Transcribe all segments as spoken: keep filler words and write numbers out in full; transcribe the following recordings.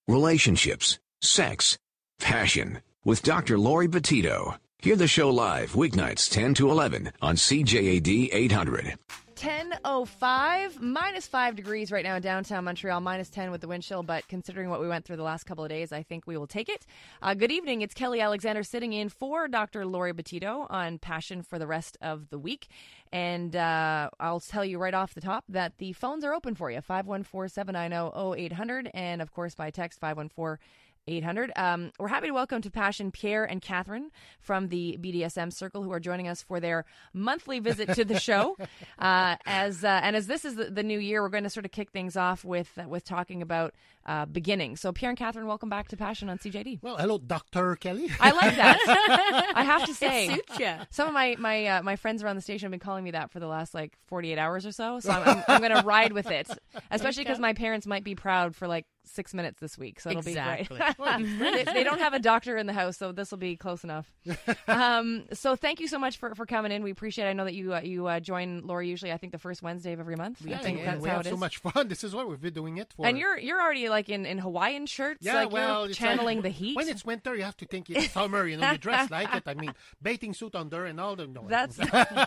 relationships, sex, passion, with Doctor Lori Petito. Hear the show live weeknights ten to eleven on C J A D eight hundred. ten oh five, minus five degrees right now in downtown Montreal, minus ten with the wind chill, but considering what we went through the last couple of days, I think we will take it. Uh, good evening. It's Kelly Alexander sitting in for Doctor Lori Petito on Passion for the rest of the week. And uh, I'll tell you right off the top that the phones are open for you, five one four, seven nine zero, zero eight hundred, and of course by text five one four, eight hundred. Um, we're happy to welcome to Passion Pierre and Catherine from the B D S M Circle, who are joining us for their monthly visit to the show. Uh, as uh, and as this is the, the new year, we're going to sort of kick things off with uh, with talking about uh, beginning. So Pierre and Catherine, welcome back to Passion on C J D. Well, hello, Doctor Kelly. I like that. I have to say, it suits you. Some of my my uh, my friends around the station have been calling me that for the last like forty-eight hours or so. So I'm, I'm, I'm going to ride with it, especially because my parents might be proud for like six minutes this week. So it'll exactly. be great. they, they don't have a doctor in the house, so this will be close enough. Um, so thank you so much for, for coming in. We appreciate it. I know that you uh, you uh, join Lori usually, I think, the first Wednesday of every month. Yeah, I think and that's we how have it so is. much fun. This is why we've been doing it for. And you're you're already like in, in Hawaiian shirts. yeah, like well, you're it's channeling like, the heat. When it's winter, you have to think it's summer. You know, you dress like it. I mean, bathing suit under and all the. No, That's.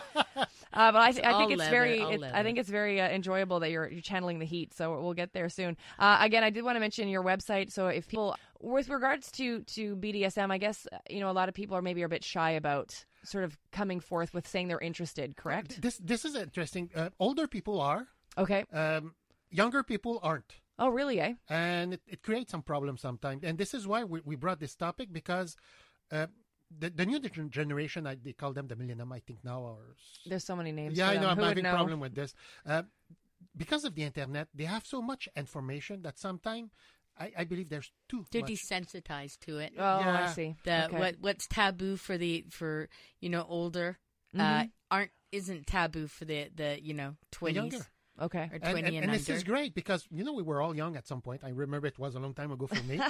Uh, but I, th- I think all it's leather, very, all it, I leather. think it's very uh, enjoyable that you're, you're channeling the heat. So we'll get there soon. Uh, again, I did want to mention your website. So if people, with regards to, to B D S M, I guess, uh, you know, a lot of people are maybe a bit shy about sort of coming forth with saying they're interested, correct? This this is interesting. Uh, older people are. Okay. Um, younger people aren't. Oh, really, eh? And it, it creates some problems sometimes. And this is why we, we brought this topic because uh, the, the new gen- generation, I, they call them the millennium, I think now. Or There's so many names. Yeah, for I them. know. I'm Who would having a know? problem with this. Uh, because of the internet, they have so much information that sometimes I, I believe there's too They're much. desensitized to it. Oh, I Yeah. see. The Okay. what what's taboo for the for you know older uh, Mhm. aren't isn't taboo for the the you know The twenties younger. Okay. or And, twenty and, and, and under. this is great because, you know, we were all young at some point. I remember it was a long time ago for me.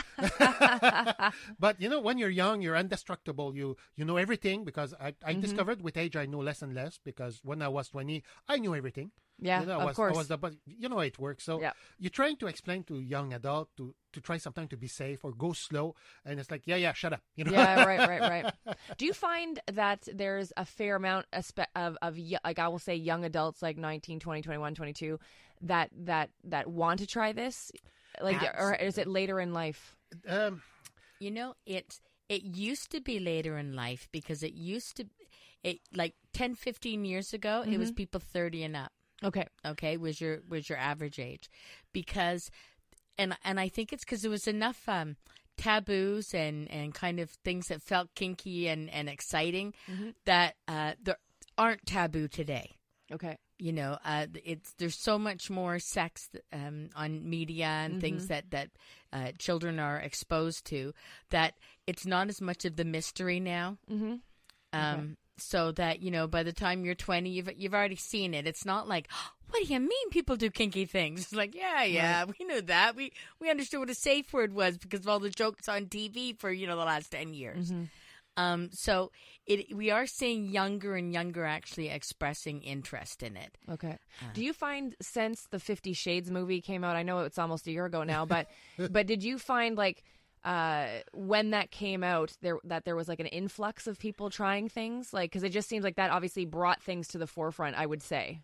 But, you know, when you're young, you're indestructible. You you know everything because I, I Mhm. discovered with age I know less and less because when I was twenty, I knew everything. Yeah, you know, I of was, course. I was the, but you know how it works. So Yeah. you're trying to explain to young adult to, to try sometimes to be safe or go slow. And it's like, yeah, yeah, shut up. You know? Yeah, right, right, right. Do you find that there's a fair amount of, of, of y- like I will say young adults like nineteen, twenty, twenty-one, twenty-two that that that want to try this? Like or is it later in life? Um, You know, it it used to be later in life because it used to it like ten, fifteen years ago, it was Mhm. people thirty and up. Okay. Okay, was your was your average age, because, and and I think it's because there was enough um, taboos and, and kind of things that felt kinky and, and exciting Mhm. that uh, there aren't taboo today. Okay. You know, uh, it's there's so much more sex um, on media and Mhm. things that that uh, children are exposed to that it's not as much of the mystery now. Mm-hmm. Um, So that, you know, by the time you're twenty, you've you've already seen it. It's not like, what do you mean people do kinky things? It's like, yeah, yeah, we knew that. We we understood what a safe word was because of all the jokes on T V for, you know, the last ten years. Mm-hmm. Um, so it we are seeing younger and younger actually expressing interest in it. Okay. Uh. Do you find since the Fifty Shades movie came out, I know it's almost a year ago now, but but did you find like uh, when that came out there that there was like an influx of people trying things? Like, because it just seems like that obviously brought things to the forefront, I would say.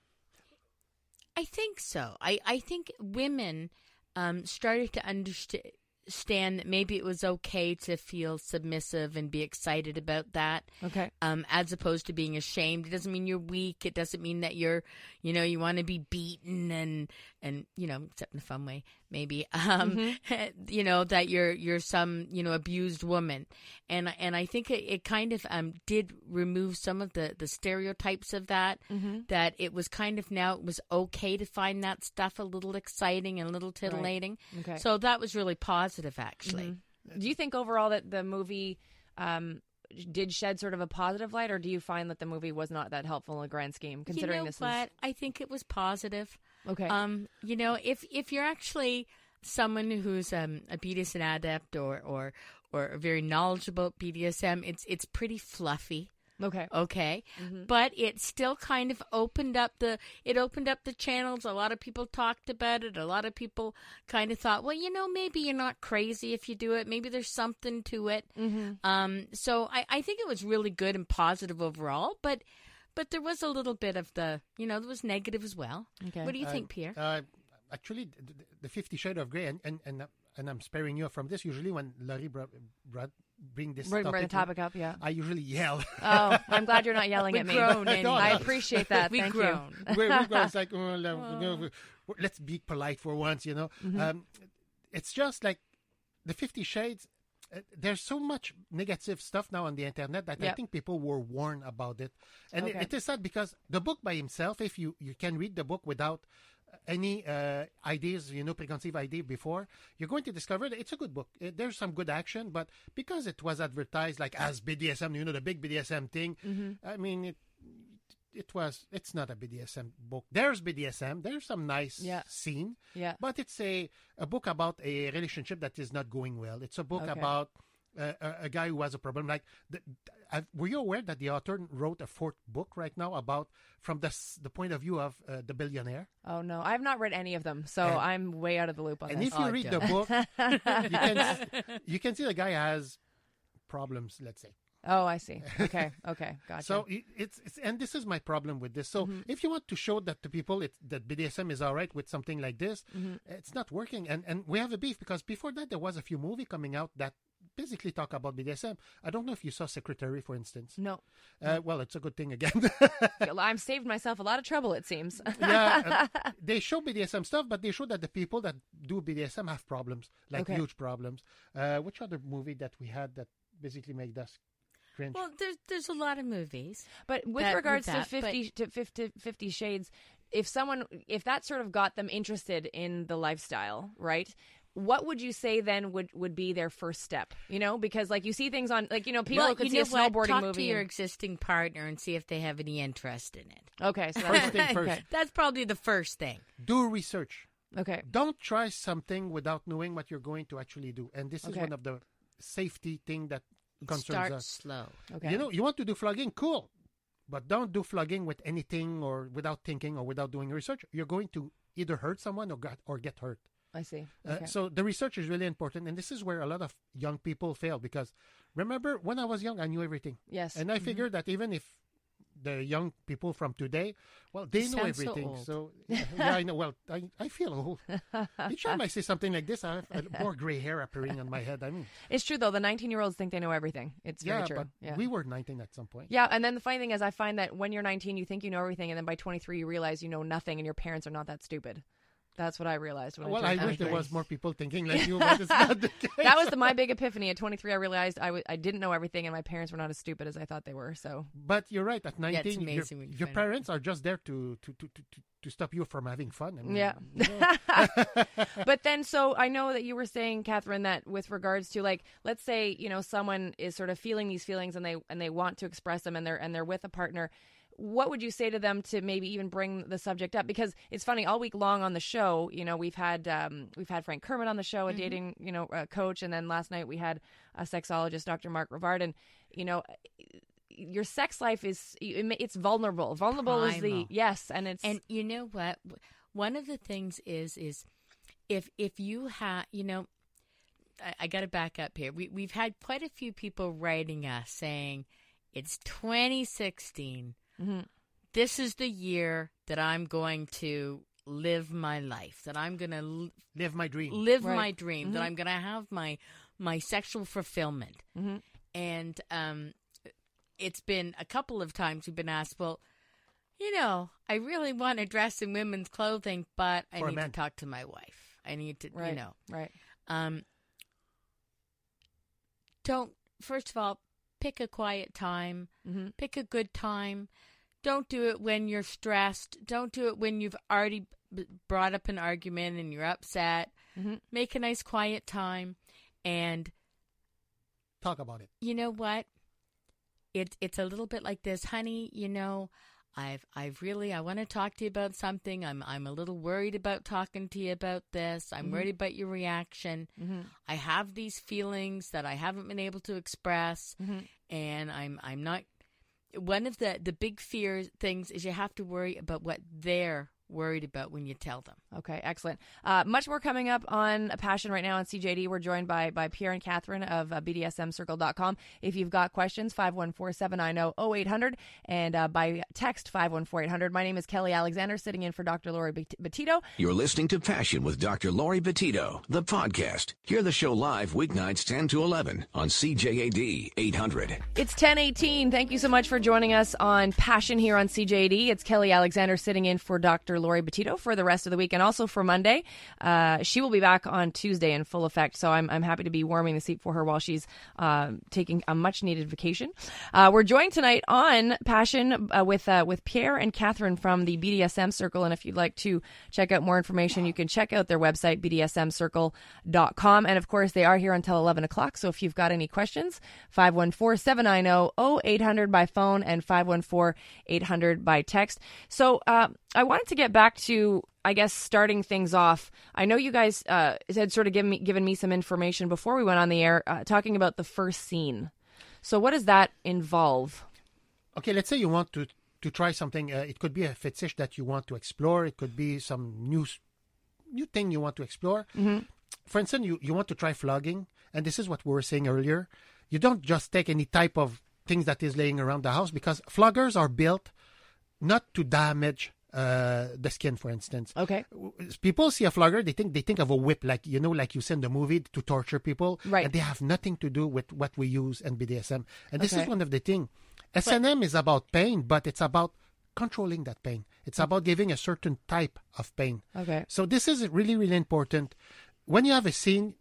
I think so. I, I think women um, started to understand that maybe it was okay to feel submissive and be excited about that. Okay. Um, as opposed to being ashamed. It doesn't mean you're weak. It doesn't mean that you're, you know, you want to be beaten and, and, you know, except in a fun way, maybe, um, Mm-hmm. you know, that you're, you're some, you know, abused woman. And, and I think it, it kind of, um, did remove some of the, the stereotypes of that, Mm-hmm. that it was kind of now it was okay to find that stuff a little exciting and a little titillating. Okay. So that was really positive, actually. Mhm. Do you think overall that the movie um, did shed sort of a positive light, or do you find that the movie was not that helpful in the grand scheme, considering you know this what? I think it was positive. is okay? Um, you know, if if you're actually someone who's um, a B D S M adept or or or very knowledgeable at B D S M, it's it's pretty fluffy. Okay. Okay. Mm-hmm. But it still kind of opened up the it opened up the channels. A lot of people talked about it. A lot of people kind of thought, well, you know, maybe you're not crazy if you do it. Maybe there's something to it. Mm-hmm. Um, so I, I think it was really good and positive overall, but but there was a little bit of the, you know, there was negative as well. Okay. What do you Uh, think, Pierre? Uh, actually, the, the Fifty Shades of Grey, and and and, uh, and I'm sparing you from this. Usually, when Laurie brought, brought bring this Bring, topic, bring the topic up, yeah. I usually yell. Oh, I'm glad you're not yelling We at me. groan No, anyway. I no. appreciate that. We Thank groan. you. We're, we're going, it's like, oh, le- you know, let's be polite for once, you know. Mm-hmm. Um, it's just like the Fifty Shades. Uh, there's so much negative stuff now on the internet that I Yep. think people were warned about it, and Okay. it, it is sad because the book by himself, if you you can read the book without any uh, ideas, you know, preconceived idea before, you're going to discover that it's a good book. Uh, there's some good action, but because it was advertised like as B D S M, you know, the big B D S M thing. Mm-hmm. I mean, it it was it's not a B D S M book. There's B D S M. There's some nice Yeah. scene, Yeah. but it's a a book about a relationship that is not going well. It's a book Okay. about uh, a, a guy who has a problem. Like, the, uh, were you aware that the author wrote a fourth book right now about from the s- the point of view of uh, the billionaire? Oh, no. I have not read any of them, so And- I'm way out of the loop on And this. if you Oh, read duh. the book, you can s- you can see the guy has problems. Let's say. Oh, I see. Okay. Okay. Gotcha. So it, it's, it's and this is my problem with this. So Mm-hmm. if you want to show that to people it, that B D S M is all right with something like this, Mm-hmm. it's not working. And and we have a beef because before that there was a few movie coming out that basically talk about B D S M. I don't know if you saw Secretary, for instance. no. Uh, well, it's a good thing again. I've saved myself a lot of trouble, it seems. yeah, uh, they show B D S M stuff, but they show that the people that do B D S M have problems, like Okay. huge problems. Uh, which other movie that we had that basically made us cringe? Well, there's there's a lot of movies. But with That- regards with that, to fifty to fifty, fifty Shades, if someone, if that sort of got them interested in the lifestyle, right? What would you say then would, would be their first step? You know, because like you see things on, like, you know, people well, could you see know a what? snowboarding Talk movie. to your and- existing partner and see if they have any interest in it. okay, so First that's, thing first. Okay. That's probably the first thing. Do research. okay. Don't try something without knowing what you're going to actually do. And this is Okay. one of the safety thing that concerns Start us. slow. Okay. You know, you want to do flogging, cool. But don't do flogging with anything or without thinking or without doing research. You're going to either hurt someone or get, or get hurt. I see. Uh, Okay. so the research is really important. And this is where a lot of young people fail because remember, when I was young, I knew everything. yes. And I figured that even if the young people from today, well, they You know sound so everything. old. So, yeah, yeah, I know. Well, I, I feel old. Each time I say something like this, I have uh, more gray hair appearing on my head. I mean, It's true, though. The nineteen-year-olds think they know everything. It's very yeah, true. but yeah. we were nineteen at some point. Yeah, and then the funny thing is, I find that when you're nineteen, you think you know everything, and then by twenty-three, you realize you know nothing, and your parents are not that stupid. That's what I realized when Well, I I turned wish there twenty-three. was more people thinking like you, but it's not the case. That was the, my big epiphany. At twenty-three, I realized I w- I didn't know everything, and my parents were not as stupid as I thought they were. So, But you're right. At nineteen, your, amazing when you your find out. parents are just there to to, to, to, to to stop you from having fun. I mean, yeah. you know. But then, so I know that you were saying, Catherine, that with regards to like, let's say, you know, someone is sort of feeling these feelings, and they and they want to express them, and they're and they're with a partner. What would you say to them to maybe even bring the subject up? Because it's funny, all week long on the show, you know, we've had um, we've had Frank Kermit on the show, a Mm-hmm. dating, you know, uh, coach, and then last night we had a sexologist, Doctor Mark Rivard, and you know, your sex life is it's vulnerable. Vulnerable is the Primal. yes, and it's And you know what? One of the things is is if if you have, you know, I, I got to back up here. We we've had quite a few people writing us saying it's twenty sixteen. Mhm. This is the year that I'm going to live my life. That I'm going to Live my dream. live Right. my dream. That Mhm. I'm going to have my my sexual fulfillment. Mhm. And um, it's been a couple of times we've been asked, well, you know, I really want to dress in women's clothing, but I For a need man. to talk to my wife. I need to, right, you know. right. Um, don't, first of all, pick a quiet time. Mm-hmm. Pick a good time. Don't do it when you're stressed. Don't do it when you've already b- brought up an argument and you're upset. Mhm. Make a nice quiet time. And Talk about it. you know what? It's it's a little bit like this, honey. You know, I've I've really I want to talk to you about something. I'm I'm a little worried about talking to you about this. I'm Mhm. worried about your reaction. Mm-hmm. I have these feelings that I haven't been able to express, Mm-hmm. and I'm I'm not. one of the, the big fear things is you have to worry about what they're worried about when you tell them. Okay, excellent. Uh, much more coming up on Passion right now on C J D. We're joined by by Pierre and Catherine of uh, B D S M circle dot com. If you've got questions, five one four, seven nine zero, zero eight hundred, and uh, by text five one four, eight hundred. My name is Kelly Alexander, sitting in for Doctor Lori Betito. You're listening to Passion with Doctor Lori Betito, the podcast. Hear the show live weeknights ten to eleven on C J A D eight hundred. It's ten eighteen. Thank you so much for joining us on Passion here on C J A D. It's Kelly Alexander sitting in for Doctor Lori Betito for the rest of the week and also for Monday. Uh, she will be back on Tuesday in full effect, so I'm, I'm happy to be warming the seat for her while she's uh, taking a much-needed vacation. Uh, we're joined tonight on Passion uh, with uh, with Pierre and Catherine from the B D S M Circle, and if you'd like to check out more information, you can check out their website, B D S M circle dot com, and of course, they are here until eleven o'clock, so if you've got any questions, five one four, seven nine zero, zero eight hundred by phone and five one four, eight hundred by text. So uh, I wanted to get back to, I guess, starting things off. I know you guys uh, had sort of given me, given me some information before we went on the air, uh, talking about the first scene. So what does that involve? Okay, let's say you want to, to try something. Uh, it could be a fetish that you want to explore. It could be some new, new thing you want to explore. Mm-hmm. For instance, you, you want to try flogging, and this is what we were saying earlier. You don't just take any type of things that is laying around the house, because floggers are built not to damage Uh, the skin, for instance. Okay. People see a flogger, they think they think of a whip, like you know, like you see in the movie, to torture people. Right. And they have nothing to do with what we use in B D S M. And this Okay. is one of the things. S and M is about pain, but it's about controlling that pain. It's about giving a certain type of pain. Okay. So this is really, really important. When you have a scene,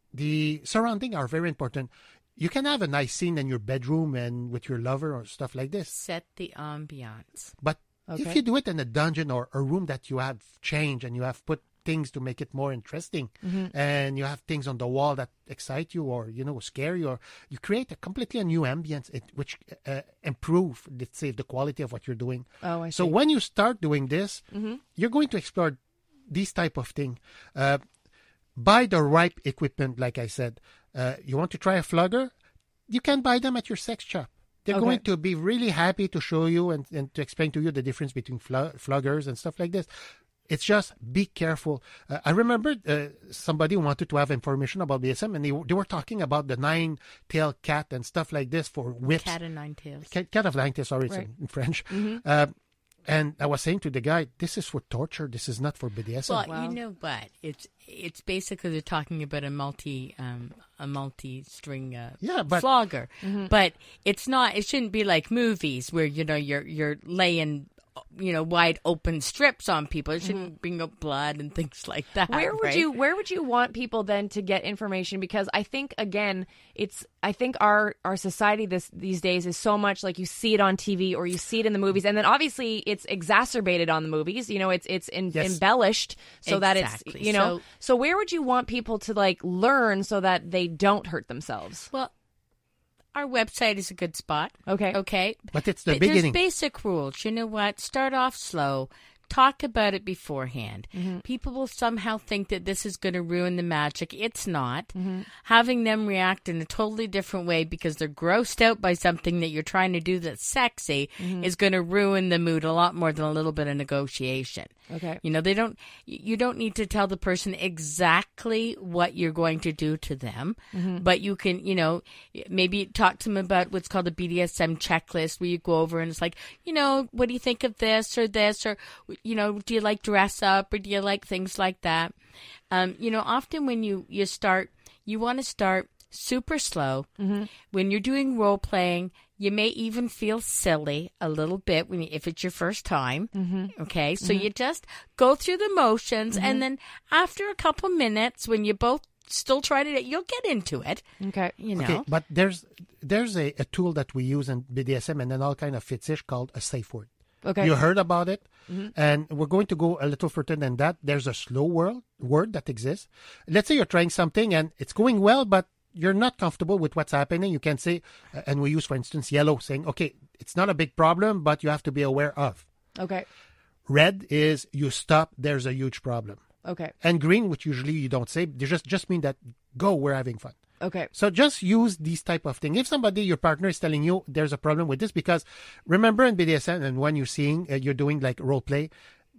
the surrounding are very important. You can have a nice scene in your bedroom and with your lover or stuff like this. Set the ambiance. But Okay. if you do it in a dungeon or a room that you have changed and you have put things to make it more interesting, Mm-hmm. and you have things on the wall that excite you or, you know, scare you, or you create a completely new ambience it, which uh, improve, let's say, the quality of what you're doing. Oh, I So see. when you start doing this, Mm-hmm. you're going to explore these type of thing. Uh, buy the right equipment, like I said. Uh, you want to try a flogger? You can buy them at your sex shop. They're Okay. going to be really happy to show you and, and to explain to you the difference between fl- floggers and stuff like this. It's just be careful. Uh, I remember uh, somebody wanted to have information about B D S M, and they, they were talking about the nine-tailed cat and stuff like this for whips. Cat of nine tails. Cat, cat of nine tails, sorry, it's Right. in, in French. Mm-hmm. Uh, and I was saying to the guy, this is for torture. This is not for B D S M. Well, Wow. you know what? It's it's basically they're talking about a multi um, a multi string uh, Yeah, but- flogger, Mm-hmm. but it's not. It shouldn't be like movies where you know you're you're laying you know wide open strips on people. It shouldn't bring up blood and things like that. Where would right? you where would you want people then to get information? Because I think, again, it's I think our our society this these days is so much like you see it on T V or you see it in the movies, and then obviously it's exacerbated on the movies. You know, it's it's in, Yes. embellished so that Exactly. it's, you know. So- So where would you want people to like learn so that they don't hurt themselves? Well, our website is a good spot. Okay. Okay. But it's the But beginning. There's basic rules. You know what? Start off slow. Talk about it beforehand. Mm-hmm. People will somehow think that this is going to ruin the magic. It's not. Mm-hmm. Having them react in a totally different way because they're grossed out by something that you're trying to do that's sexy Mm-hmm. is going to ruin the mood a lot more than a little bit of negotiation. Okay. You know, they don't, you don't need to tell the person exactly what you're going to do to them, Mm-hmm. but you can, you know, maybe talk to them about what's called a B D S M checklist where you go over and it's like, you know, what do you think of this or this, or, you know, do you like dress up or do you like things like that? Um, you know, often when you, you start, you want to start super slow. Mm-hmm. When you're doing role playing, you may even feel silly a little bit when you, if it's your first time. Mm-hmm. Okay, so you just go through the motions, Mm-hmm. and then after a couple minutes, when you both still try to, you'll get into it. Okay. You know, Okay, but there's there's a, a tool that we use in B D S M and then all kind of fetish called a safe word. Okay. You heard about it, Mm-hmm. and we're going to go a little further than that. There's a slow word word that exists. Let's say you're trying something and it's going well, but you're not comfortable with what's happening. You can say, uh, and we use, for instance, yellow, saying, okay, it's not a big problem, but you have to be aware of. Okay. Red is you stop, there's a huge problem. Okay. And green, which usually you don't say, they just, just mean that go, we're having fun. Okay. So just use these type of things. If somebody, your partner is telling you there's a problem with this, because remember in B D S M and when you're seeing, uh, you're doing like role play,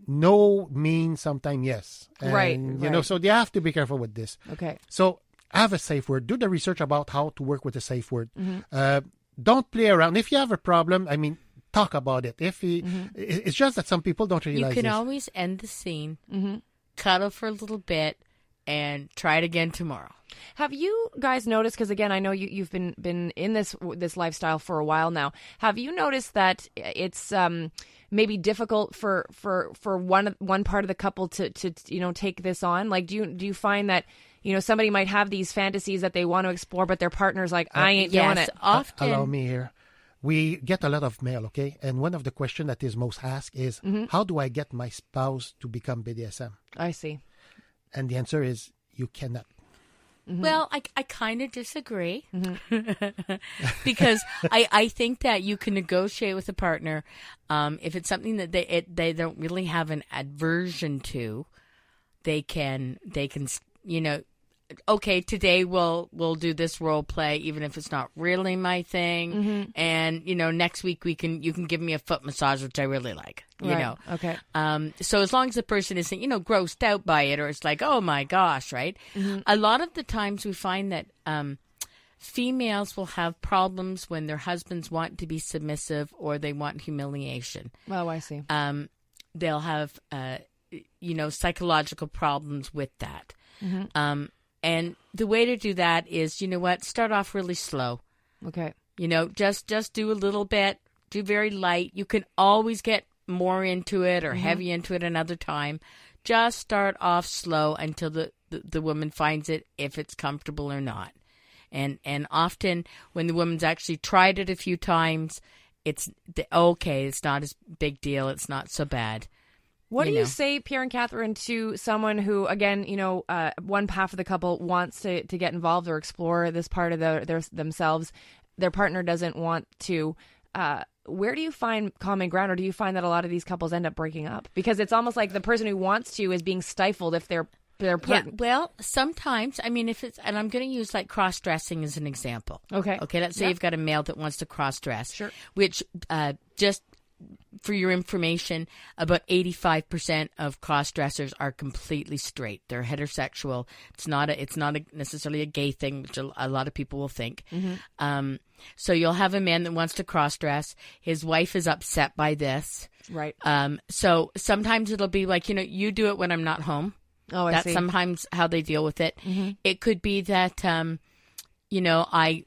no means sometimes yes. And, Right, You know, right. so you have to be careful with this. Okay. So have a safe word. Do the research about how to work with a safe word. Mm-hmm. Uh, don't play around. If you have a problem, I mean, talk about it. If he, it- it's just that some people don't You realize can this. always end the scene, Mm-hmm. cuddle for a little bit, and try it again tomorrow. Have you guys noticed? Because again, I know you you've been been in this this lifestyle for a while now. Have you noticed that it's um, maybe difficult for for for one one part of the couple to to you know take this on? Like, do you do you find that you know somebody might have these fantasies that they want to explore, but their partner's like, I ain't doing yes, it. often. Allow me here. We get a lot of mail, okay? And one of the questions that is most asked is, Mm-hmm. how do I get my spouse to become B D S M? I see. And the answer is, you cannot. Well, I, I kind of disagree Mm-hmm. because I, I think that you can negotiate with a partner um, if it's something that they it, they don't really have an aversion to. They can they can you know, okay, today we'll we'll do this role play even if it's not really my thing, Mm-hmm. and you know next week we can you can give me a foot massage which I really like. You Right. know, Okay. um, so as long as the person isn't, you know, grossed out by it, or it's like, oh my gosh, right? Mm-hmm. A lot of the times we find that um, females will have problems when their husbands want to be submissive or they want humiliation. Oh, I see. Um, they'll have, uh, you know, psychological problems with that. Mm-hmm. Um, and the way to do that is, you know what, start off really slow. Okay. You know, just just do a little bit, do very light. You can always get more into it or heavy into it another time. Just start off slow until the, the, the woman finds it, if it's comfortable or not. And and often when the woman's actually tried it a few times, it's the, okay, it's not as big deal. It's not so bad. What you do you know. say, Pierre and Catherine, to someone who, again, you know, uh, one half of the couple wants to, to get involved or explore this part of the, their themselves, their partner doesn't want to? Uh, where do you find common ground, or do you find that a lot of these couples end up breaking up? Because it's almost like the person who wants to is being stifled if they're their Yeah, part. well, sometimes, I mean, if it's, and I'm going to use like cross-dressing as an example. Okay. Okay, let's say Yeah. you've got a male that wants to cross-dress. Sure. Which, uh, just for your information, about eighty-five percent of cross-dressers are completely straight. They're heterosexual. It's not a, it's not a, necessarily a gay thing, which a, a lot of people will think. Mm-hmm. Um, so you'll have a man that wants to cross-dress. His wife is upset by this. Right. Um, so sometimes it'll be like, you know, you do it when I'm not home. Oh, I That's see. sometimes how they deal with it. Mm-hmm. It could be that, um, you know, I,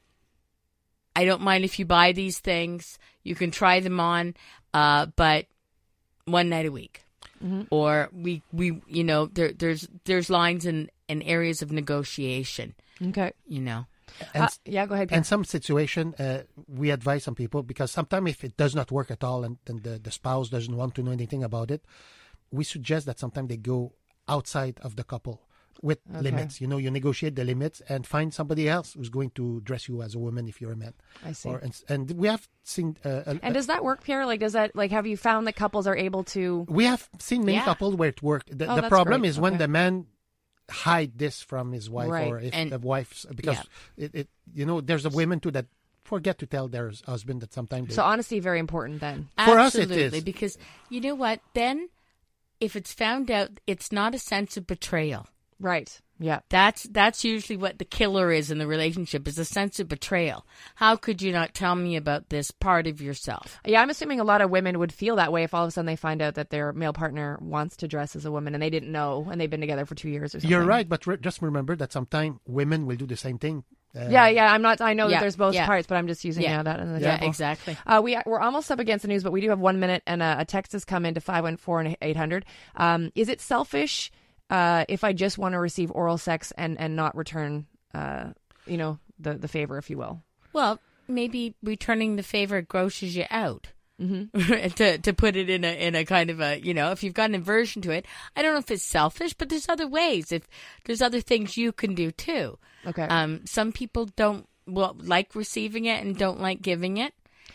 I don't mind if you buy these things. You can try them on, uh, but one night a week, Mm-hmm. or we, we, you know, there, there's, there's lines and, and areas of negotiation. Okay. You know, And, Uh, yeah, go ahead, Pierre. and some situation, uh, we advise some people, because sometimes if it does not work at all and, and the, the spouse doesn't want to know anything about it, we suggest that sometimes they go outside of the couple with Okay. limits. You know, you negotiate the limits and find somebody else who's going to dress you as a woman if you're a man. I see. Or, and, and we have seen uh, a, And does that work, Pierre? Like, does that, like, have you found that couples are able to? we have seen many Yeah. couples where it worked. The, Oh, the that's problem great. is when Okay. the man hide this from his wife, Right. or if And- the wife's, because it, it, you know, there's a women too that forget to tell their husband that sometimes they, So honesty very important then. For us, it absolutely, is. because you know what? Then, if it's found out, it's not a sense of betrayal. Right. Yeah. That's that's usually what the killer is in the relationship, is a sense of betrayal. How could you not tell me about this part of yourself? Yeah, I'm assuming a lot of women would feel that way if all of a sudden they find out that their male partner wants to dress as a woman and they didn't know, and they've been together for two years or something. you're right, but re- just remember that sometimes women will do the same thing. Uh, Yeah, yeah. I'm not. I know Yeah, that there's both yeah. parts, but I'm just using Yeah. yeah. that as an Yeah, example. Yeah, exactly. Uh, we we're almost up against the news, but we do have one minute, and a, a text has come into five one four and eight hundred. Um, is it selfish uh, if I just want to receive oral sex and and not return, uh, you know, the the favor, if you will? Well, maybe returning the favor grosses you out. Mm-hmm. to to put it in a in a kind of a, you know, if you've got an aversion to it, I don't know if it's selfish, but there's other ways. If there's other things you can do too. Okay. Um, some people don't well like receiving it and don't like giving it.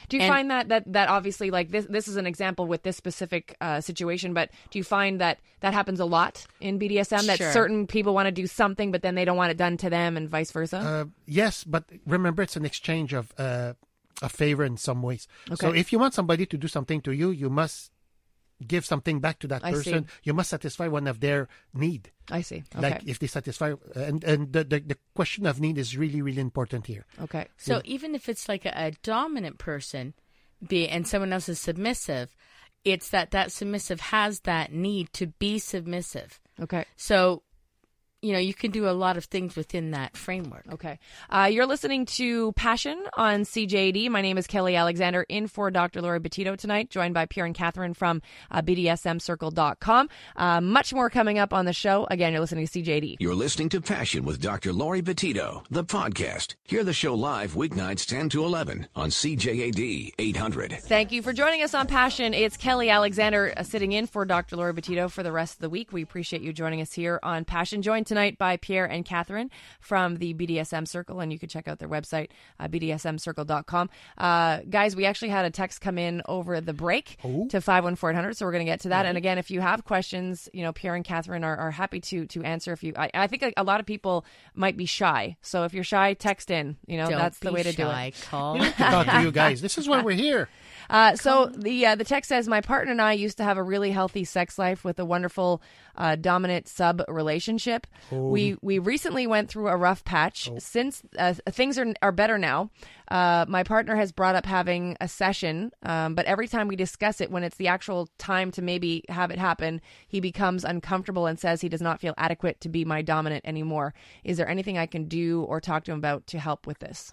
Do you And- find that, that that obviously, like this this is an example with this specific uh, situation, but do you find that that happens a lot in B D S M, that Sure. certain people want to do something, but then they don't want it done to them and vice versa? Uh, yes, but remember, it's an exchange of uh, a favor in some ways. So Okay. if you want somebody to do something to you, you must give something back to that I see. person. You must satisfy one of their need. I see. Okay. Like if they satisfy, and and the, the the question of need is really really important here. okay. So even if it's like a, a dominant person, be and someone else is submissive, it's that that submissive has that need to be submissive. Okay. So, you know, you can do a lot of things within that framework. Okay. Uh, you're listening to Passion on C J A D. My name is Kelly Alexander, in for Doctor Lori Betito tonight, joined by Pierre and Catherine from uh, B D S M circle dot com. Uh, much more coming up on the show. Again, you're listening to C J A D. You're listening to Passion with Doctor Lori Betito, the podcast. Hear the show live weeknights ten to eleven on C J A D eight hundred. Thank you for joining us on Passion. It's Kelly Alexander uh, sitting in for Doctor Lori Betito for the rest of the week. We appreciate you joining us here on Passion. Joined tonight by Pierre and Catherine from the B D S M Circle, and you can check out their website, uh, B D S M circle dot com. Uh, guys, we actually had a text come in over the break Oh. to five one four eight hundred, so we're going to get to that. And again, if you have questions, you know, Pierre and Catherine are, are happy to to answer. If you, I, I think a, a lot of people might be shy, so if you're shy, text in. You know, Don't that's the be way to do it. shy, Call. To talk to you guys. This is why we're here. Uh, so the uh, the text says, my partner and I used to have a really healthy sex life with a wonderful uh, dominant sub relationship. We we recently went through a rough patch. Since uh, things are are better now, uh, my partner has brought up having a session, um, but every time we discuss it, when it's the actual time to maybe have it happen, he becomes uncomfortable and says he does not feel adequate to be my dominant anymore. Is there anything I can do or talk to him about to help with this?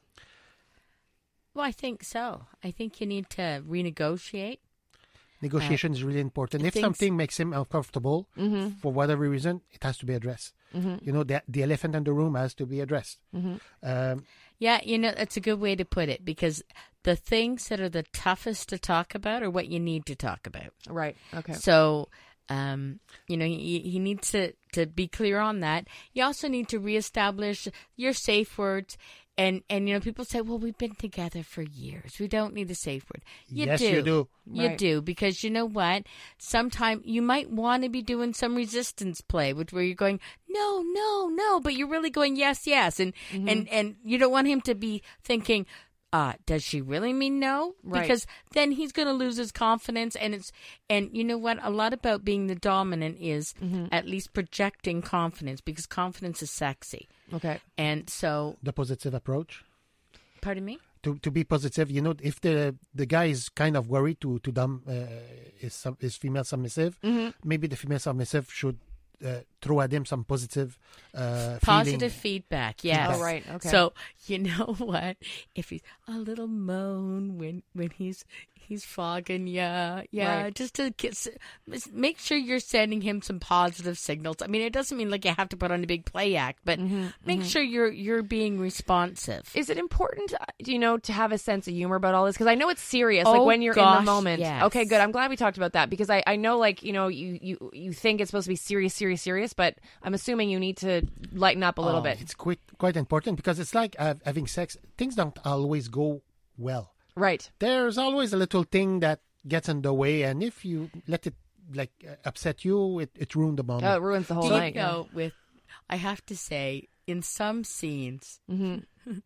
Well, I think so. I think you need to renegotiate. Negotiation is really important. If things- something makes him uncomfortable for whatever reason, it has to be addressed. You know, the, the elephant in the room has to be addressed. Um, Yeah, you know, that's a good way to put it, because the things that are the toughest to talk about are what you need to talk about. Right. Okay. So, um, you know, he, he needs to, to be clear on that. You also need to reestablish your safe words. And, and you know, people say, well, we've been together for years. We don't need a safe word. You yes, do. you do. You Right. do, because you know what? Sometime you might want to be doing some resistance play, which where you're going, no, no, no, but you're really going, yes, yes. And, Mm-hmm. and, and you don't want him to be thinking, uh, does she really mean no? Right. Because then he's going to lose his confidence. And it's, and you know what? A lot about being the dominant is Mm-hmm. at least projecting confidence, because confidence is sexy. Okay. And so, The positive approach. pardon me? To, to be positive, you know, if the the guy is kind of worried to to dumb uh, is sub- is female submissive, maybe the female submissive should uh, throw at him some positive uh, Positive feeling. feedback, yes. Oh, right, okay. So you know what? If he's a little moan when when he's he's fogging, yeah, yeah, Right. just to kiss, make sure you're sending him some positive signals. I mean, it doesn't mean like you have to put on a big play act, but Mm-hmm, make sure you're you're being responsive. Is it important, uh, you know, to have a sense of humor about all this? Because I know it's serious, like Oh, when you're in gosh, the moment. yes. Okay, good. I'm glad we talked about that, because I, I know, like, you know, you, you, you think it's supposed to be serious, serious, serious, but I'm assuming you need to lighten up a little Oh, bit. It's quite quite important because it's like uh, having sex. Things don't always go well. Right. There's always a little thing that gets in the way, and if you let it like uh, upset you, it, it ruined the moment. Oh, it ruins the whole Do you night. yeah. know, with, I have to say, in some scenes, Mm-hmm.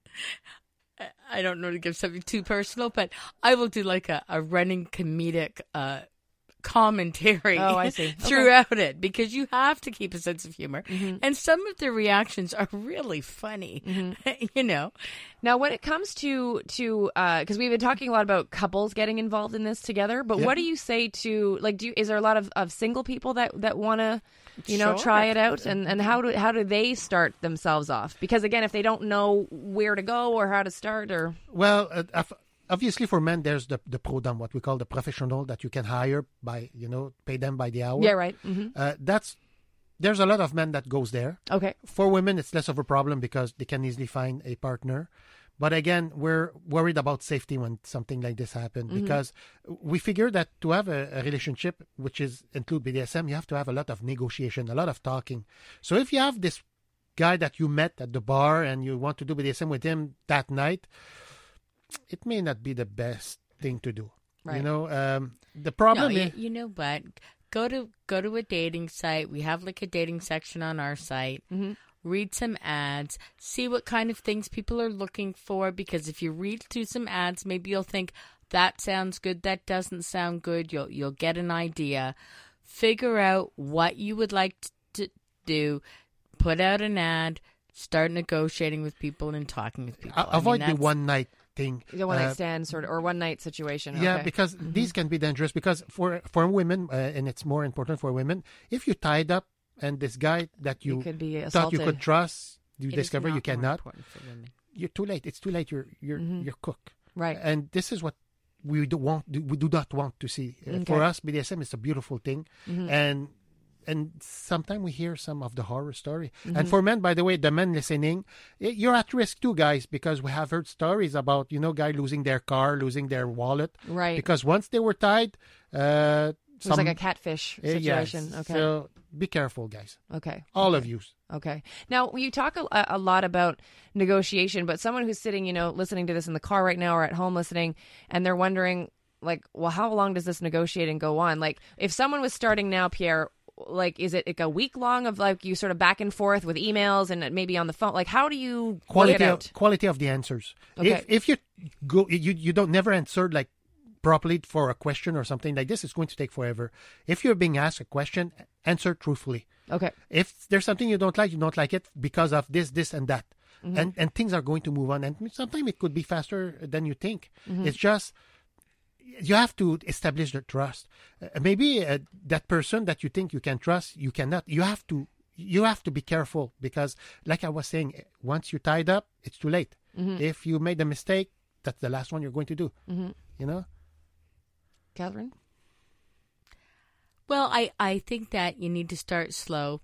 I- I don't know to give something too personal, but I will do like a, a running comedic uh, commentary Oh, I see. Okay. throughout it, because you have to keep a sense of humor. Mm-hmm. And some of the reactions are really funny, you know. Now, when it comes to to because we've been talking a lot about couples getting involved in this together, but Yeah. what do you say to like? Do you, is there a lot of, of single people that, that want to, you know, Sure. try it out, and, and how do how do they start themselves off? Because again, if they don't know where to go or how to start, or Well, uh, of- obviously for men, there's the the pro dam, what we call the professional that you can hire by, you know, pay them by the hour. yeah, right, hmm Uh, that's there's a lot of men that goes there. okay, For women, it's less of a problem because they can easily find a partner. But again, we're worried about safety when something like this happens because we figure that to have a, a relationship, which is include B D S M, you have to have a lot of negotiation, a lot of talking. So if you have this guy that you met at the bar and you want to do B D S M with him that night, it may not be the best thing to do. Right. You know, um, the No, problem you, is you know what? Go to go to a dating site. We have like a dating section on our site. Mm-hmm. Read some ads. See what kind of things people are looking for. Because if you read through some ads, maybe you'll think that sounds good. That doesn't sound good. You'll you'll get an idea. Figure out what you would like to do. Put out an ad. Start negotiating with people and talking with people. uh, I mean, avoid the that's- one night thing. The one night Uh, stand sort of, or one night situation. Yeah, Okay. because these can be dangerous. Because for for women, uh, and it's more important for women, if you tied up and this guy that you you could be thought assaulted. you could trust, you it is discover not you more cannot. important for women. You're too late. It's too late. You're you're Mhm. you're cooked. Right. And this is what we do want. We do not want to see. Uh, For Okay. us, B D S M is a beautiful thing, Mhm. and and sometimes we hear some of the horror story. Mm-hmm. And for men, by the way, the men listening, y- you're at risk too, guys, because we have heard stories about you know guy losing their car, losing their wallet, Right. because once they were tied, uh, It was like a catfish uh, yes. situation. Okay. So be careful, guys. okay. All of you. Okay. Now, you talk a, a lot about negotiation, but someone who's sitting, you know, listening to this in the car right now or at home listening, and they're wondering, like, well, how long does this negotiating go on? Like, if someone was starting now, Pierre, like, is it like a week long of like you sort of back and forth with emails and maybe on the phone? Like, how do you work it Quality out? of quality of the answers. Okay. If if you go, you you don't never answer like properly for a question or something like this, it's going to take forever. If you're being asked a question, answer truthfully. Okay. If there's something you don't like, you don't like it because of this, this, and that, Mm-hmm. and and things are going to move on. And sometimes it could be faster than you think. Mm-hmm. It's just you have to establish the trust. Uh, maybe uh, that person that you think you can trust, you cannot. You have to. You have to be careful because, like I was saying, once you're tied up, it's too late. Mm-hmm. If you made a mistake, that's the last one you're going to do. Mm-hmm. You know. Catherine? Well, I, I think that you need to start slow.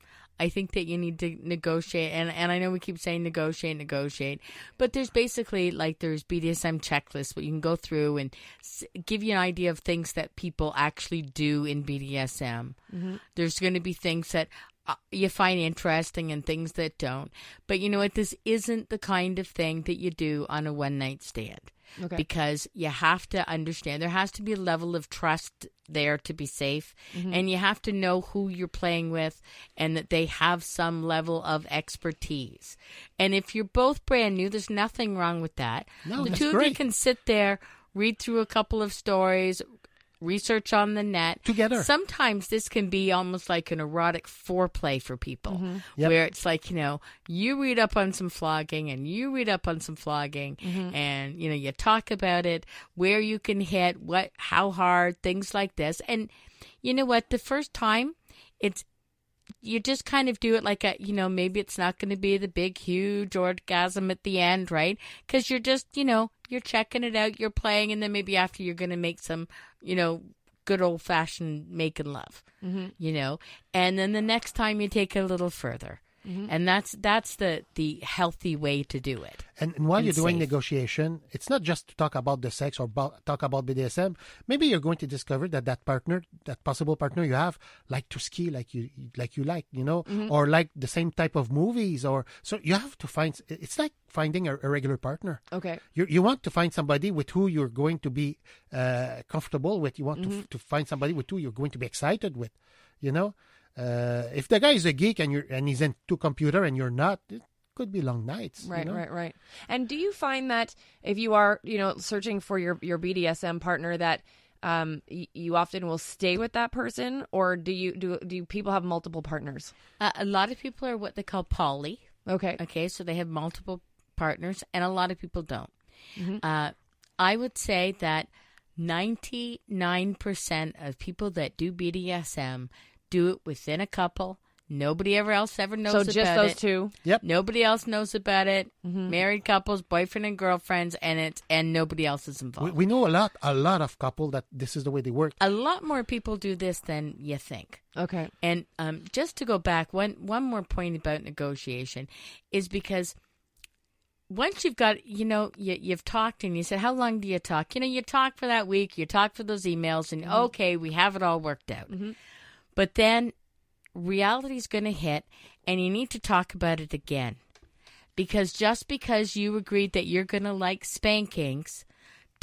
I think that you need to negotiate, and, and I know we keep saying negotiate, negotiate, but there's basically, like, there's B D S M checklists, what you can go through and s- give you an idea of things that people actually do in B D S M. Mm-hmm. There's going to be things that uh, you find interesting and things that don't. But you know what? This isn't the kind of thing that you do on a one-night stand. Okay. Because you have to understand there has to be a level of trust there to be safe, Mm-hmm. and you have to know who you're playing with and that they have some level of expertise. And if you're both brand new, there's nothing wrong with that. No, the that's two of you great. can sit there, read through a couple of stories, research on the net Together. Sometimes this can be almost like an erotic foreplay for people, Yep. where it's like, you know, you read up on some flogging and you read up on some flogging, and you know, you talk about it, where you can hit, what, how hard, things like this. And you know what? The first time, it's you just kind of do it like a, you know, maybe it's not going to be the big, huge orgasm at the end, right? Because you're just, you know, you're checking it out, you're playing, and then maybe after you're going to make some, you know, good old fashioned making love, Mm-hmm. you know, and then the next time you take it a little further. Mm-hmm. And that's that's the, the healthy way to do it. And, and while And you're doing safe. negotiation, it's not just to talk about the sex or about, talk about B D S M. Maybe you're going to discover that that partner, that possible partner you have, like to ski, like you like you like, you know, Mm-hmm. or like the same type of movies, or so you have to find. It's like finding a, a regular partner. Okay. You you want to find somebody with who you're going to be uh, comfortable with. You want Mm-hmm. to to find somebody with who you're going to be excited with. You know, uh, if the guy is a geek and you're and he's into computer and you're not, it could be long nights. you Right, know? right, right. And do you find that if you are, you know, searching for your, your B D S M partner, that um, y- you often will stay with that person, or do you do do people have multiple partners? Uh, a lot of people are what they call poly. Okay. Okay, so they have multiple partners, and a lot of people don't. Mhm. Uh, I would say that ninety-nine percent of people that do B D S M do it within a couple. Nobody ever else ever knows So about just those it. two. Nobody else knows about it. Mhm. Married couples, boyfriend and girlfriends, and it's and nobody else is We, involved. we know a lot, a lot of couple that this is the way they work. A lot more people do this than you think. Okay. And um, just to go back, one one more point about negotiation is because once you've got, you know, you, you've talked and you said, how long do you talk? You know, you talk for that week, you talk for those emails, and okay, we have it all worked out. Mhm. But then reality's going to hit, and you need to talk about it again. Because just because you agreed that you're going to like spankings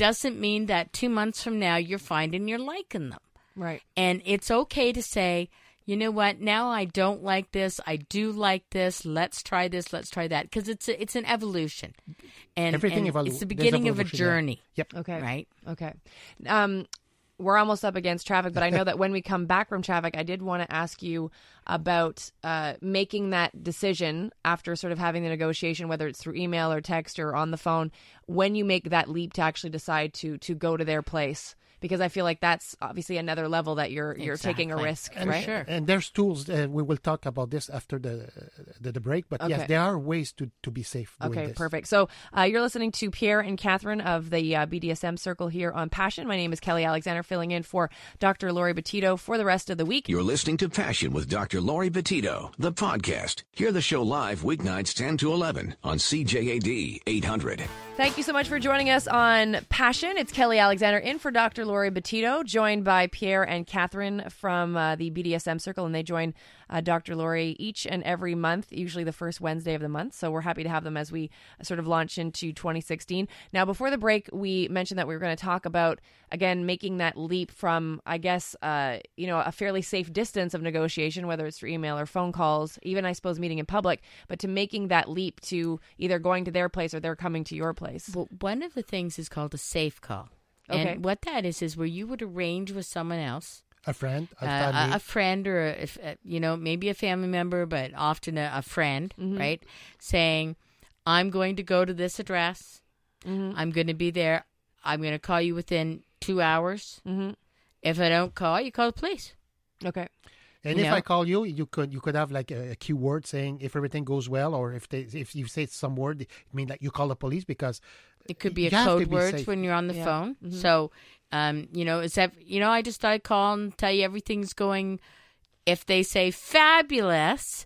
doesn't mean that two months from now you're finding you're liking them. Right. And it's okay to say, you know what, now I don't like this, I do like this, let's try this, let's try that. Because it's, it's an evolution. And, Everything and evolu- it's the there's beginning of a evolution, yeah. journey. Yep. Okay. Right? Okay. Um, we're almost up against traffic, but I know that when we come back from traffic, I did want to ask you about uh, making that decision after sort of having the negotiation, whether it's through email or text or on the phone, when you make that leap to actually decide to to go to their place. Because I feel like that's obviously another level that you're you're taking a Exactly. risk, And, right? Sure. and there's tools. Uh, we will talk about this after the the, the break. But Okay. yes, there are ways to, to be safe doing Okay, this. perfect. So uh, you're listening to Pierre and Catherine of the uh, B D S M Circle here on Passion. My name is Kelly Alexander, filling in for Doctor Lori Betito for the rest of the week. You're listening to Passion with Doctor Lori Betito, the podcast. Hear the show live weeknights ten to eleven on C J A D eight hundred. Thank you so much for joining us on Passion. It's Kelly Alexander in for Doctor Lori Betito, joined by Pierre and Catherine from uh, the B D S M Circle, and they join uh, Doctor Lori each and every month, usually the first Wednesday of the month. So we're happy to have them as we sort of launch into twenty sixteen. Now, before the break, we mentioned that we were going to talk about, again, making that leap from, I guess, uh, you know, a fairly safe distance of negotiation, whether it's through email or phone calls, even, I suppose, meeting in public, but to making that leap to either going to their place or they're coming to your place. Well, one of the things is called a safe call. Okay. And what that is, is where you would arrange with someone else, A friend, a uh, family. a, a friend or, a, if, uh, you know, maybe a family member, but often a, a friend, Mm-hmm. right? Saying, I'm going to go to this address. Mm-hmm. I'm going to be there. I'm going to call you within two hours. Mm-hmm. If I don't call, you call the police. Okay. And You if know? I call you, you could you could have like a, a keyword saying if everything goes well, or if they if you say some word, it means like you call the police, because It could be you a have to code be words safe. when you're on the Yeah. phone. Mhm. So, um, you know, is that you know, I just thought I'd call and tell you everything's going. If they say fabulous,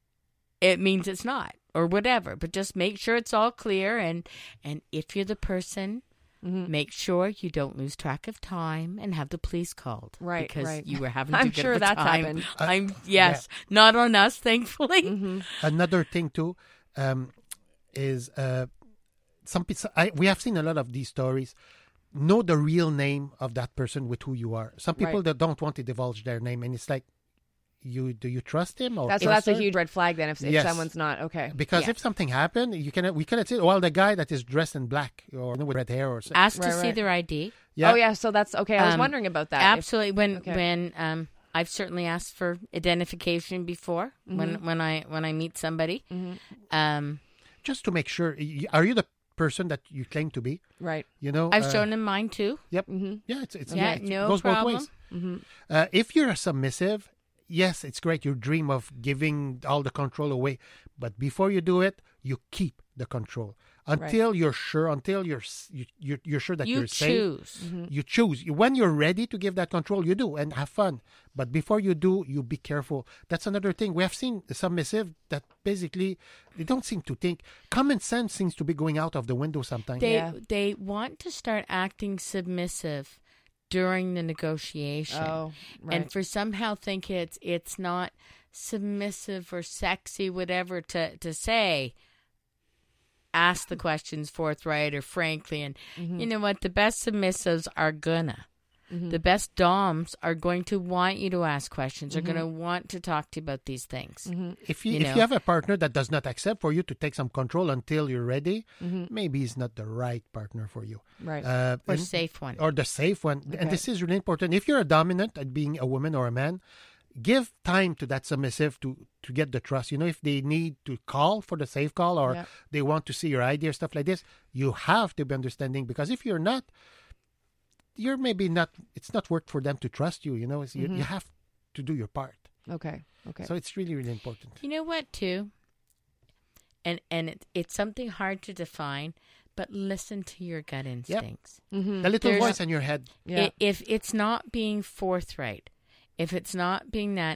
it means it's not, or whatever. But just make sure it's all clear, and and if you're the person, Mm-hmm. make sure you don't lose track of time and have the police called, Right, Because right. you were having I'm too good sure of a that's time. happened. Uh, I'm yes, not on us, thankfully. Mm-hmm. another thing too um, is uh, some pe- I, we have seen a lot of these stories. Know the real name of that person with who you are. Some people Right. that don't want to divulge their name, and it's like, you do you trust him or That's so trust that's a her? huge red flag then if, if Yes. someone's not okay. Because Yeah. if something happened, you cannot we cannot say, well, the guy that is dressed in black or with red hair or something. Ask to Right, see right. their I D. Yeah. Oh yeah, so that's okay. I was Um, wondering about that. If- Absolutely. When okay. when um, I've certainly asked for identification before when Mm-hmm. when I when I meet somebody. Um, Just to make sure, y- are you the person that you claim to be? right. You know, I've uh, shown them mine too. Yep. Mm-hmm. Yeah, it's, it's Yeah, it no goes problem. both ways. Mm-hmm. Uh, if you're a submissive, yes, it's great. You dream of giving all the control away, but before you do it, you keep the control until you're sure. Until you're s- you, you're, you're sure that You are safe. choose. Mm-hmm. You choose. When you're ready to give that control, you do and have fun. But before you do, you be careful. That's another thing. We have seen the submissive that basically they don't seem to think. Common sense seems to be going out of the window sometimes. They Yeah. they want to start acting submissive during the negotiation, Oh, right. and for somehow think it's it's not submissive or sexy, whatever to to say. Ask the questions forthright or frankly, and Mm-hmm. you know what? The best submissives are gonna. The best doms are going to want you to ask questions. Are going to want to talk to you about these things. If you, You if know. you have a partner that does not accept for you to take some control until you're ready, Mm-hmm. maybe he's not the right partner for you. right. Uh, Or and- safe one. or the safe one. Okay. And this is really important. If you're a dominant at being a woman or a man, give time to that submissive to, to get the trust. You know, if they need to call for the safe call or Yeah. they want to see your I D or stuff like this, you have to be understanding, because if you're not, you're maybe not, it's not worth for them to trust you. You know, it's, you, you have to do your part. okay. Okay. So it's really, really important. You know what, too? And and it, it's something hard to define, but listen to your gut instincts. mm-hmm. The little There's- voice in your head. Yeah. I- if it's not being forthright, if it's not being that,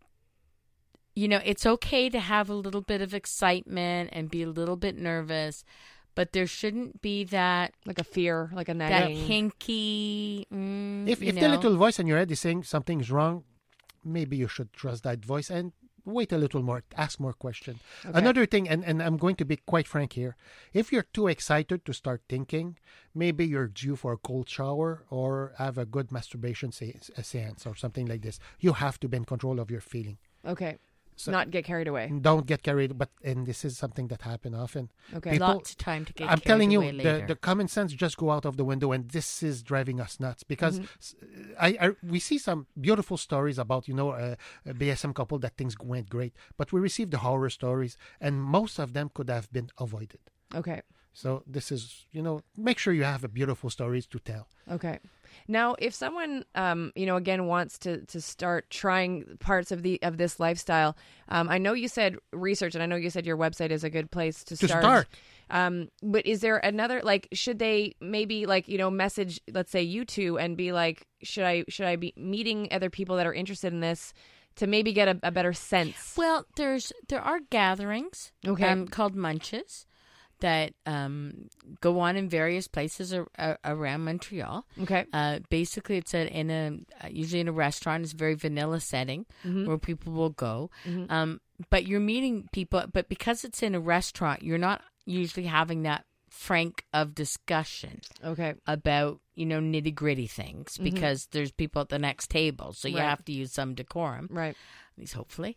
you know, it's okay to have a little bit of excitement and be a little bit nervous, but there shouldn't be that like a fear, like a that nagging. hinky. Mm, If, you if know. the little voice in your head is saying something's wrong, maybe you should trust that voice and wait a little more, ask more questions. Another thing, and, and I'm going to be quite frank here, if you're too excited to start thinking, maybe you're due for a cold shower or have a good masturbation se- a seance or something like this. You have to be in control of your feeling. Okay. So- Not get carried away. Don't get carried, but and this is something that happen often. Okay. People- Lots of time to get I'm carried telling you, away the, later. the common sense just go out of the window, and this is driving us nuts because Mm-hmm. s- I, I we see some beautiful stories about you know uh, a B S M couple that things went great, but we receive the horror stories, and most of them could have been avoided. Okay. So this is you know make sure you have a beautiful stories to tell. Okay. Now, if someone, um, you know, again wants to, to start trying parts of the of this lifestyle, um, I know you said research, and I know you said your website is a good place to To start. start. Um, but is there another, like, should they maybe like you know message, let's say you two, and be like, should I should I be meeting other people that are interested in this to maybe get a, a better sense? Well, there's there are gatherings Okay. um, called munches that um, go on in various places ar- ar- around Montreal. Okay. Uh, basically, it's a, in a uh, usually in a restaurant. It's a very vanilla setting where people will go. Um, but you're meeting people. But because it's in a restaurant, you're not usually having that frank of discussion Okay. about you know nitty gritty things because there's people at the next table, so you Right. have to use some decorum. Right. At least hopefully.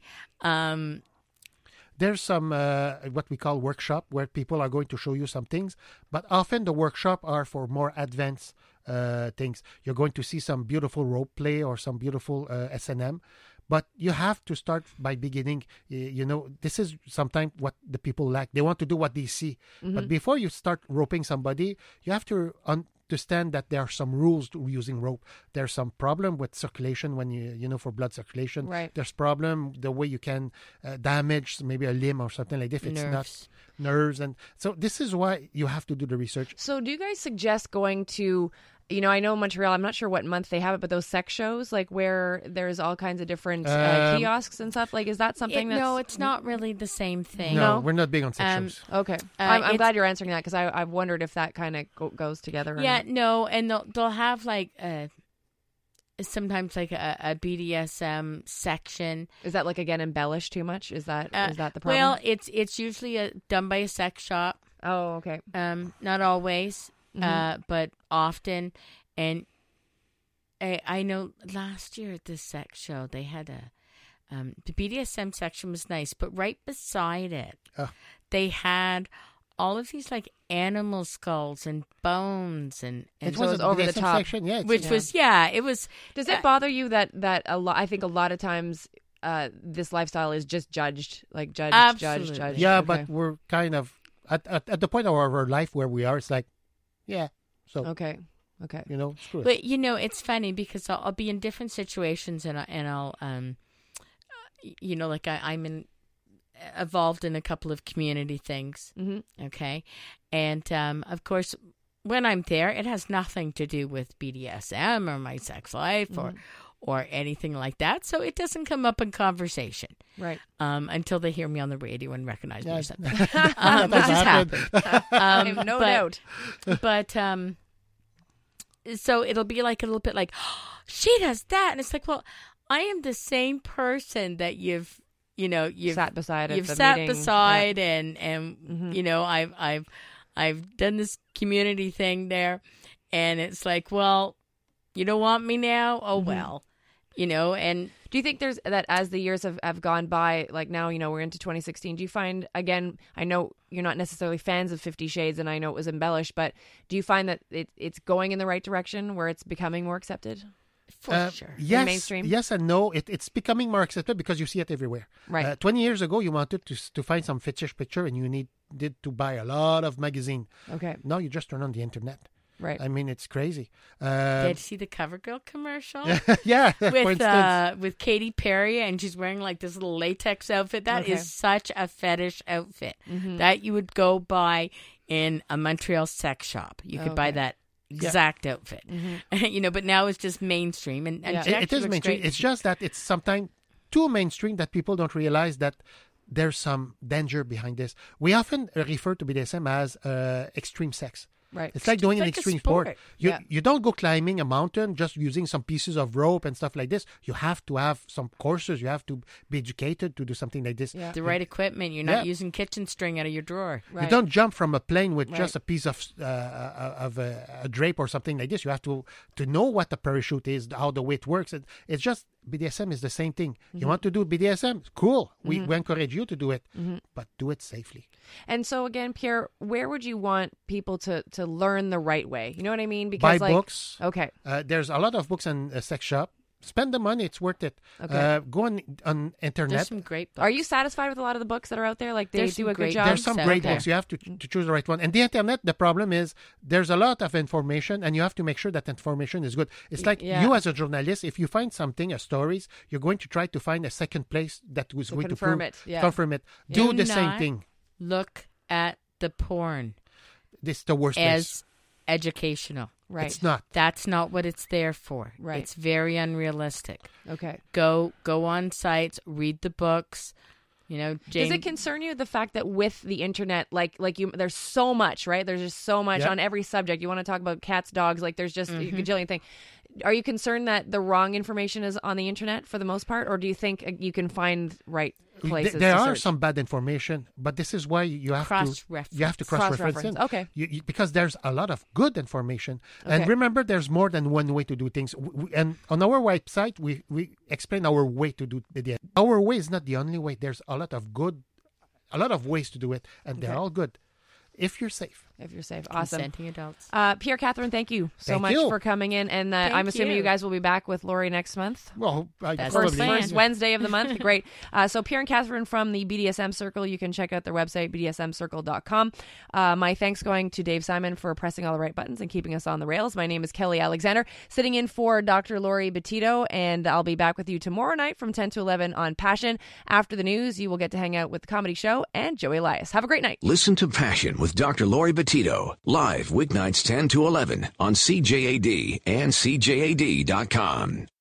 Um, There's some uh, what we call workshop where people are going to show you some things, but often the workshop are for more advanced uh, things. You're going to see some beautiful role play or some beautiful uh, S and M, but you have to start by beginning. Y- You know, this is sometimes what the people lack. They want to do what they see, but before you start roping somebody, you have to un- understand that there are some rules to using rope. There's some problem with circulation when you you know for blood circulation. Right. There's problem the way you can uh, damage maybe a limb or something like this. If it's not Nerves. nerves, and so this is why you have to do the research. So do you guys suggest going to, you know, I know Montreal, I'm not sure what month they have it, but those sex shows, like where there's all kinds of different uh, Um, kiosks and stuff, like, is that something it- that's... no, it's not really the same thing. No, No? we're not big on sex Um, shows. Okay. Uh, I'm, I'm it's- glad you're answering that because I I've wondered if that kind of go, goes together. or Yeah, not. no, and they'll they'll have like a sometimes like a, a B D S M section. Is that, like, again, embellished too much? Is that Uh, is that the problem? Well, it's it's usually a, done by a sex shop. oh, okay. Um, not always, Mm-hmm. uh, but often. And I, I know last year at this sex show they had a um, the B D S M section was nice, but right beside it Oh. they had all of these like animal skulls and bones and, and It so it was a over the B D S M top. section, yeah. it's- which Yeah. was yeah, it was. Does it bother you that that a lot? I think a lot of times uh, this lifestyle is just judged, like judged, Absolutely. judged, judged. yeah, Okay. but we're kind of at, at at the point of our life where we are. It's like, yeah, so okay, okay. you know, screw it. But you know, it's funny because I'll, I'll be in different situations and I, and I'll um, you know, like I, I'm in involved in a couple of community things. Mm-hmm. Okay, and um, of course, when I'm there, it has nothing to do with B D S M or my sex life or or anything like that. So it doesn't come up in conversation Right. um, until they hear me on the radio and recognize me Yeah. or something, um, which has happened. I Um, have no but- doubt. but um so it'll be like a little bit like, oh, she does that, and it's like, well, I am the same person that you've you know you've Sat beside at you've the sat meeting. beside and and Mhm. you know I've I've I've done this community thing there, and it's like, well, you don't want me now, oh Mhm. well, you know. And Do you think there's that as the years have, have gone by, like now, you know, we're into twenty sixteen, do you find, again, I know you're not necessarily fans of Fifty Shades and I know it was embellished, but do you find that it, it's going in the right direction where it's becoming more accepted? for Uh, sure, Yes, mainstream? yes and no. It, it's becoming more accepted because you see it everywhere. Right. Uh, Twenty years ago, you wanted to s- to find some fetish picture, and you needed to buy a lot of magazine. Okay. Now you just turn on the internet. Right. I mean, it's crazy. Um, did you see the CoverGirl commercial? yeah, for with instance. uh with Katy Perry, and she's wearing like this little latex outfit. That is Okay. such a fetish outfit Mhm. that you would go buy in a Montreal sex shop. You could buy Okay. that exact outfit. you know, but now it's just mainstream, and, and Yeah. she It- it actually is looks mainstream. great. It's just that it's sometimes too mainstream that people don't realize that there's some danger behind this. We often refer to B D S M as uh, extreme sex. Right. It's like doing It's an like a extreme sport. sport. You Yeah. you don't go climbing a mountain just using some pieces of rope and stuff like this. You have to have some courses. You have to be educated to do something like this. Yeah. The right equipment. You're not Yeah. using kitchen string out of your drawer. Right. You don't jump from a plane with Right. just a piece of uh, of a, a drape or something like this. You have to to know what the parachute is, how the weight works. It, it's just B D S M is the same thing. Mm-hmm. You want to do B D S M? Cool. We, we encourage you to do it, Mm-hmm. but do it safely. And so again, Pierre, where would you want people to to learn the right way? You know what I mean? Buy like, books. Okay. Uh, there's a lot of books in a sex shop. Spend the money; it's worth it. Okay. Uh, go on on internet. There's some great books. Are you satisfied with a lot of the books that are out there? Like they There's do some a good great job. There's some out great there. books. You have to, to choose the right one. And the internet, the problem is there's a lot of information, and you have to make sure that information is good. It's like yeah. you as a journalist, if you find something, a stories, you're going to try to find a second place that was To going confirm to it, yeah. confirm it. Do Do the same not thing. Look at the porn This is the worst place. as educational. Right. It's not. That's not what it's there for. Right. It's very unrealistic. Okay. Go go on sites, read the books. You know, Jane. Does it concern you the fact that with the internet, like like you, there's so much, right? There's just so much Yep. on every subject. You want to talk about cats, dogs, like there's just Mm-hmm. a gajillion thing. Are you concerned that the wrong information is on the internet for the most part, or do you think uh, you can find right places? Th- there to are search? some bad information, but this is why you have to Cross-reference. you have to cross reference Cross-reference. in. Okay. You, you, because there's a lot of good information, Okay. and remember, there's more than one way to do things. W- w- And on our website, we we explain our way to do it. Our way is not the only way. There's a lot of good, a lot of ways to do it, and they're Okay. all good if you're safe. If you're safe, awesome. Consenting adults. Uh, Pierre Catherine, thank you so Thank much you. for coming in, and uh, Thank I'm assuming you. you. guys will be back with Lori next month. Well, I That's probably First, the plan. first Wednesday of the month. Great. Uh, so Pierre and Catherine from the B D S M Circle. You can check out their website, b d s m circle dot com. Uh, my thanks going to Dave Simon for pressing all the right buttons and keeping us on the rails. My name is Kelly Alexander, sitting in for Doctor Lori Betito, and I'll be back with you tomorrow night from ten to eleven on Passion. After the news, you will get to hang out with the Comedy Show and Joey Elias. Have a great night. Listen to Passion with Doctor Lori Betito, live weeknights ten to eleven on C J A D and C J A D dot com.